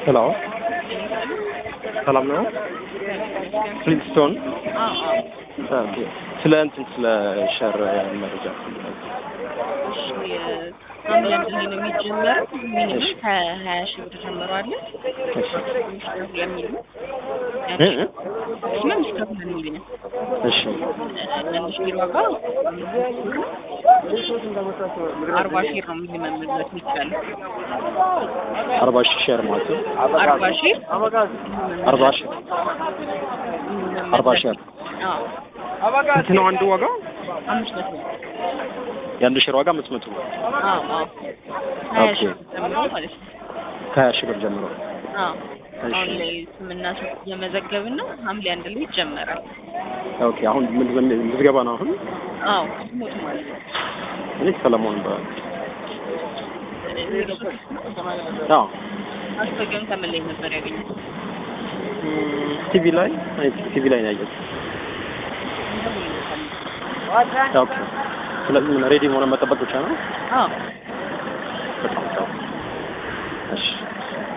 ሄሎ ሰላም ነው። ፍሊንስቶን ኦኬ። ስለ ሸር መረጃ ሐምሌ አንድ ላይ ነው የሚጀመረው። ሚኒመም ከ20 ሺህ ብር ጀምሮ አለ። ሚኒመም እስከ 2 ሚሊዮን። እሺ ትንሽ ቢሮ ዋጋ 40 ሺህ ነው ሚኒመም ማለት ይቻላል። 40 ሺህ ሼር ማለት ነው። 40 ሺህ 40 ሺህ 40 ሺህ ስንት ነው አንዱ ዋጋ? 500 የአንዱ ሼር ዋጋ 500 ነው። ሀያ ሺህ ጀምሮ ማለት ነው። ከ20 ሺህ ብር ጀምሮ። አሁን ላይ ስምና የመዘገብና ሐምሌ አንድ ላይ ይጀመራል። ኦኬ። አሁን ምን ምዝገባ ነው አሁን? ሞት ማለት ነው። እኔ ሰለሞን ማስታወቂያውን ከምን ላይ ነበር ያገኘው? ቲቪ ላይ ነው ያየሁት። ኦኬ። ስለዚህ ምን ሬዲ መሆን መጠበቅ ብቻ ነው? በጣም እሺ